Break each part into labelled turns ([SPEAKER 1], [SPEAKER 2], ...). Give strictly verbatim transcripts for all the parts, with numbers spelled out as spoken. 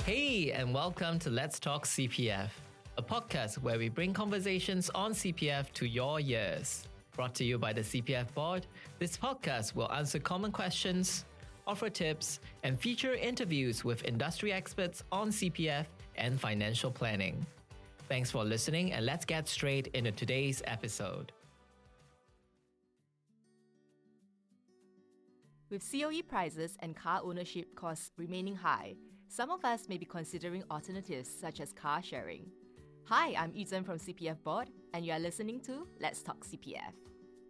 [SPEAKER 1] Hey, and welcome to Let's Talk C P F, a podcast where we bring conversations on C P F to your ears. Brought to you by the C P F Board, this podcast will answer common questions, offer tips, and feature interviews with industry experts on C P F and financial planning. Thanks for listening, and let's get straight into today's episode.
[SPEAKER 2] With C O E prices and car ownership costs remaining high, some of us may be considering alternatives such as car sharing. Hi, I'm Yuzhen from C P F Board, and you are listening to Let's Talk C P F.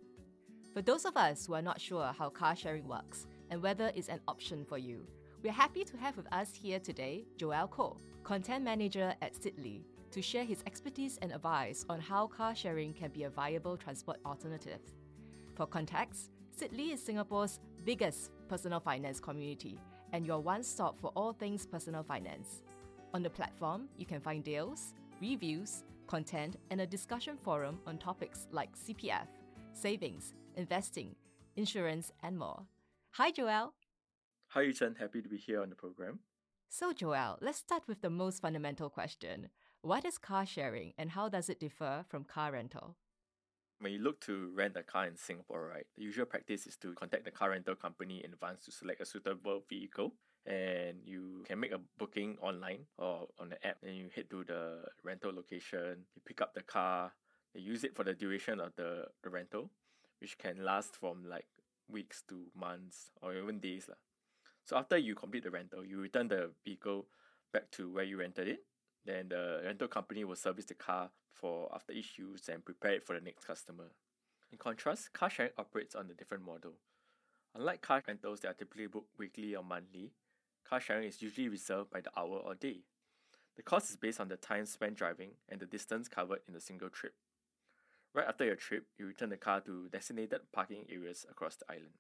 [SPEAKER 2] For those of us who are not sure how car sharing works and whether it's an option for you, we're happy to have with us here today Joel Koh, Content Manager at Seedly, to share his expertise and advice on how car sharing can be a viable transport alternative. For context, Seedly is Singapore's biggest personal finance community and your one-stop for all things personal finance. On the platform, you can find deals, reviews, content, and a discussion forum on topics like C P F, savings, investing, insurance, and more. Hi, Joel.
[SPEAKER 3] Hi, Yuzhen. Happy to be here on the program.
[SPEAKER 2] So, Joel, let's start with the most fundamental question. What is car sharing and how does it differ from car rental?
[SPEAKER 3] When you look to rent a car in Singapore, right, the usual practice is to contact the car rental company in advance to select a suitable vehicle. And you can make a booking online or on the app. Then you head to the rental location, you pick up the car, you use it for the duration of the, the rental, which can last from like weeks to months or even days. lah. So after you complete the rental, you return the vehicle back to where you rented it. Then the rental company will service the car for after each use and prepare it for the next customer. In contrast, car sharing operates on a different model. Unlike car rentals that are typically booked weekly or monthly, car sharing is usually reserved by the hour or day. The cost is based on the time spent driving and the distance covered in a single trip. Right after your trip, you return the car to designated parking areas across the island.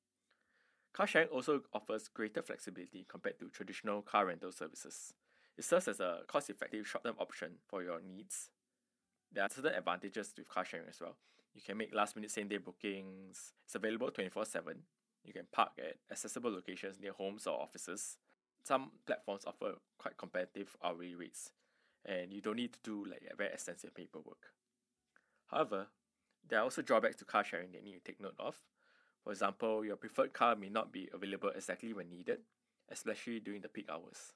[SPEAKER 3] Car sharing also offers greater flexibility compared to traditional car rental services. It serves as a cost-effective short-term option for your needs. There are certain advantages with car sharing as well. You can make last-minute same-day bookings. It's available twenty-four seven. You can park at accessible locations near homes or offices. Some platforms offer quite competitive hourly rates, and you don't need to do like a very extensive paperwork. However, there are also drawbacks to car sharing that you need to take note of. For example, your preferred car may not be available exactly when needed, especially during the peak hours.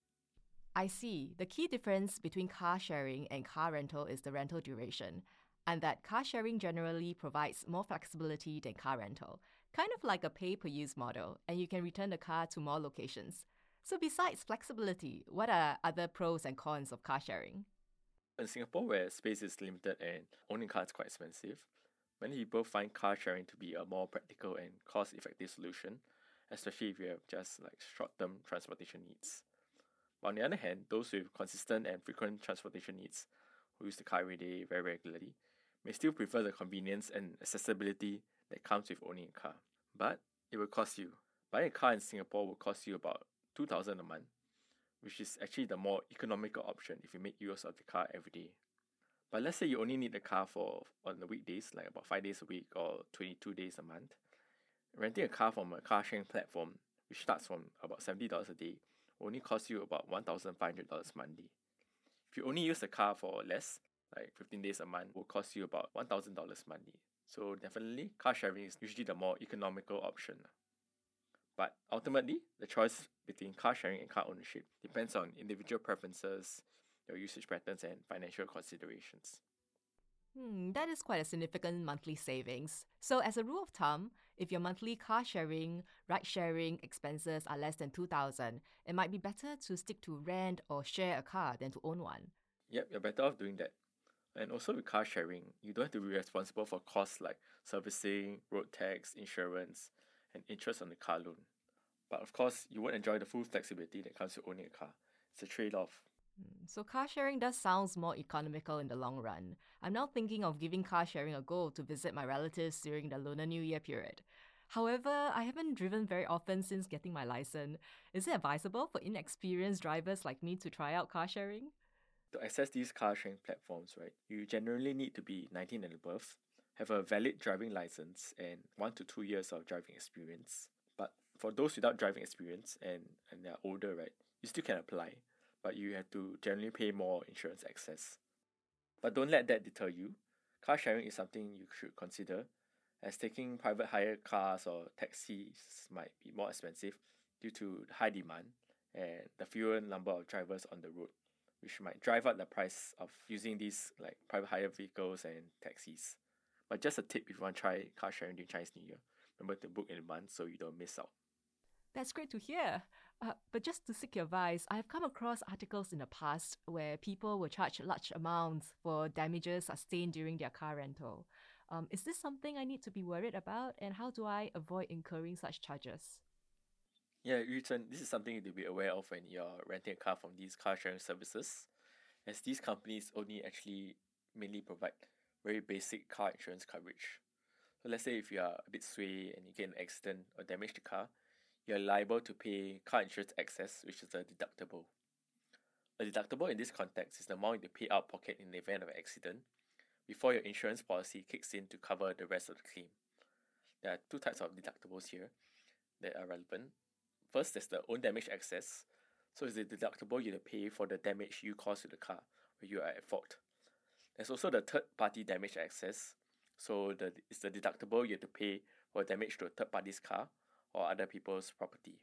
[SPEAKER 2] I see. The key difference between car sharing and car rental is the rental duration, and that car sharing generally provides more flexibility than car rental, kind of like a pay-per-use model, and you can return the car to more locations. So besides flexibility, what are other pros and cons of car sharing?
[SPEAKER 3] In Singapore, where space is limited and owning a car is quite expensive, many people find car sharing to be a more practical and cost-effective solution, especially if you have just like short-term transportation needs. But on the other hand, those with consistent and frequent transportation needs, who use the car every day very regularly, may still prefer the convenience and accessibility that comes with owning a car. But it will cost you. Buying a car in Singapore will cost you about two thousand dollars a month, which is actually the more economical option if you make use of the car every day. But let's say you only need the car for on the weekdays, like about five days a week or twenty-two days a month. Renting a car from a car sharing platform, which starts from about seventy dollars a day, will only cost you about one thousand five hundred dollars monthly. If you only use the car for less, like fifteen days a month, will cost you about one thousand dollars monthly. So definitely, car sharing is usually the more economical option. But ultimately, the choice between car sharing and car ownership depends on individual preferences, your usage patterns, and financial considerations.
[SPEAKER 2] Hmm, that is quite a significant monthly savings. So as a rule of thumb, if your monthly car sharing, ride sharing expenses are less than two thousand dollars, it might be better to stick to rent or share a car than to own one.
[SPEAKER 3] Yep, you're better off doing that. And also with car sharing, you don't have to be responsible for costs like servicing, road tax, insurance, and interest on the car loan. But of course, you won't enjoy the full flexibility that comes with owning a car. It's a trade-off.
[SPEAKER 2] So car sharing does sound more economical in the long run. I'm now thinking of giving car sharing a go to visit my relatives during the Lunar New Year period. However, I haven't driven very often since getting my license. Is it advisable for inexperienced drivers like me to try out car sharing?
[SPEAKER 3] To access these car sharing platforms, right, you generally need to be nineteen and above, have a valid driving license, and one to two years of driving experience. But for those without driving experience and, and they're older, right, you still can apply. but you have to generally pay more insurance excess. But don't let that deter you. Car sharing is something you should consider, as taking private hire cars or taxis might be more expensive due to high demand and the fewer number of drivers on the road, which might drive up the price of using these like private hire vehicles and taxis. But just a tip if you want to try car sharing during Chinese New Year, remember to book in advance so you don't miss out.
[SPEAKER 2] That's great to hear. Uh, but just to seek your advice, I have come across articles in the past where people will charge large amounts for damages sustained during their car rental. Um, is this something I need to be worried about, and how do I avoid incurring such charges?
[SPEAKER 3] Yeah, Yu-Chen, this is something to be aware of when you're renting a car from these car sharing services, as these companies only actually mainly provide very basic car insurance coverage. So let's say if you are a bit sway and you get an accident or damage the car, you're liable to pay car insurance excess, which is the deductible. A deductible in this context is the amount you pay out of pocket in the event of an accident before your insurance policy kicks in to cover the rest of the claim. There are two types of deductibles here that are relevant. First, there's the own damage excess. So it's the deductible you have to pay for the damage you caused to the car where you are at fault. There's also the third party damage excess. So the, it's the deductible you have to pay for damage to a third party's car or other people's property.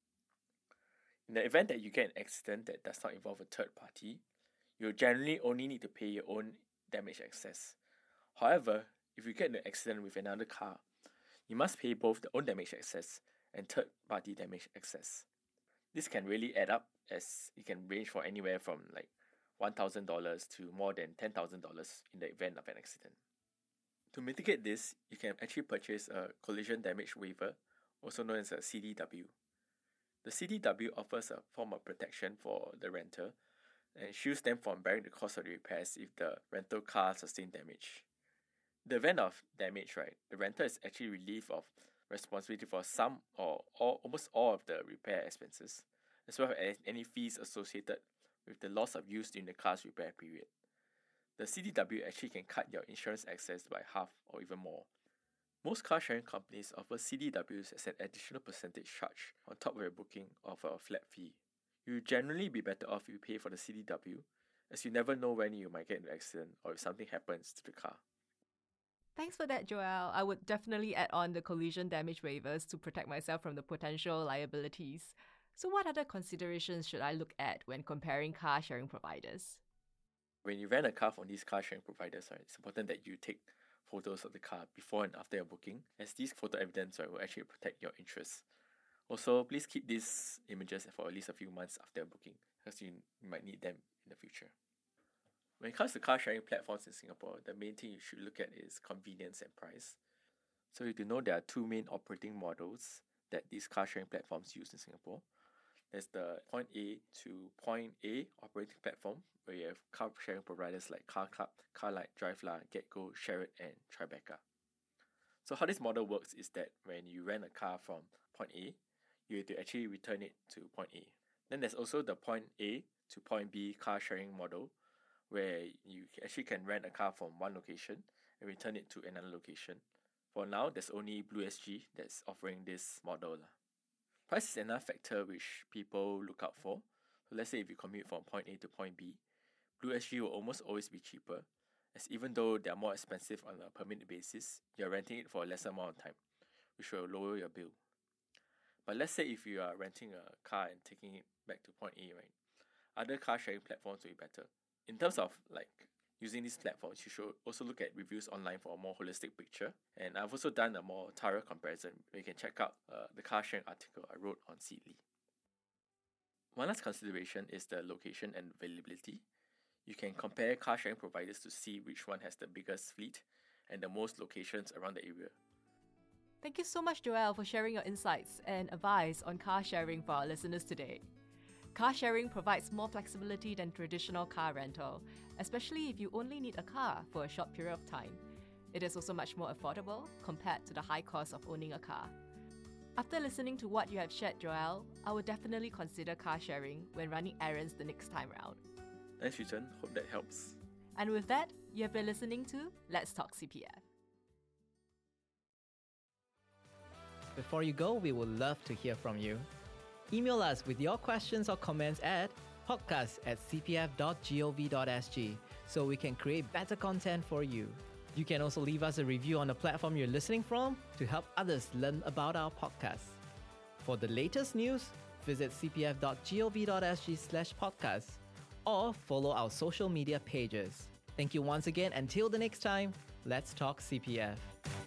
[SPEAKER 3] In the event that you get an accident that does not involve a third party, you generally only need to pay your own damage excess. However, if you get in an accident with another car, you must pay both the own damage excess and third party damage excess. This can really add up, as it can range from anywhere from like one thousand dollars to more than ten thousand dollars in the event of an accident. To mitigate this, you can actually purchase a collision damage waiver, also known as a C D W. The C D W offers a form of protection for the renter and shields them from bearing the cost of the repairs if the rental car sustains damage. In the event of damage, right, the renter is actually relieved of responsibility for some or all, almost all of the repair expenses, as well as any fees associated with the loss of use during the car's repair period. The C D W actually can cut your insurance excess by half or even more. Most car sharing companies offer C D Ws as an additional percentage charge on top of your booking of a flat fee. You will generally be better off if you pay for the C D W, as you never know when you might get in an accident or if something happens to the car.
[SPEAKER 2] Thanks for that, Joel. I would definitely add on the collision damage waivers to protect myself from the potential liabilities. So what other considerations should I look at when comparing car sharing providers?
[SPEAKER 3] When you rent a car from these car sharing providers, right, it's important that you take photos of the car before and after your booking, as these photo evidence, right, will actually protect your interests. Also, please keep these images for at least a few months after your booking, because you, you might need them in the future. When it comes to car sharing platforms in Singapore, the main thing you should look at is convenience and price. So you do know there are two main operating models that these car sharing platforms use in Singapore. There's the point A to point A operating platform, where you have car sharing providers like Car Club, Carlite, DriveLah, GetGo, ShareIt, and Tribeca. So how this model works is that when you rent a car from point A, you have to actually return it to point A. Then there's also the point A to point B car sharing model, where you actually can rent a car from one location and return it to another location. For now, there's only BlueSG that's offering this model. Price is another factor which people look out for. So let's say if you commute from point A to point B, BlueSG will almost always be cheaper, as even though they are more expensive on a per minute basis, you're renting it for a lesser amount of time, which will lower your bill. But let's say if you are renting a car and taking it back to point A, right, other car sharing platforms will be better. In terms of like using these platforms, you should also look at reviews online for a more holistic picture. And I've also done a more thorough comparison where you can check out uh, the car sharing article I wrote on Seedly. One last consideration is the location and availability. You can compare car sharing providers to see which one has the biggest fleet and the most locations around the area.
[SPEAKER 2] Thank you so much, Joel, for sharing your insights and advice on car sharing for our listeners today. Car sharing provides more flexibility than traditional car rental, especially if you only need a car for a short period of time. It is also much more affordable compared to the high cost of owning a car. After listening to what you have shared, Joel, I would definitely consider car sharing when running errands the next time round.
[SPEAKER 3] Thanks, Yu-Chen. Hope that helps.
[SPEAKER 2] And with that, you have been listening to Let's Talk C P F.
[SPEAKER 1] Before you go, we would love to hear from you. Email us with your questions or comments at podcast at c p f dot gov dot s g so we can create better content for you. You can also leave us a review on the platform you're listening from to help others learn about our podcast. For the latest news, visit c p f dot gov dot s g slash podcast or follow our social media pages. Thank you once again. Until the next time, let's talk C P F.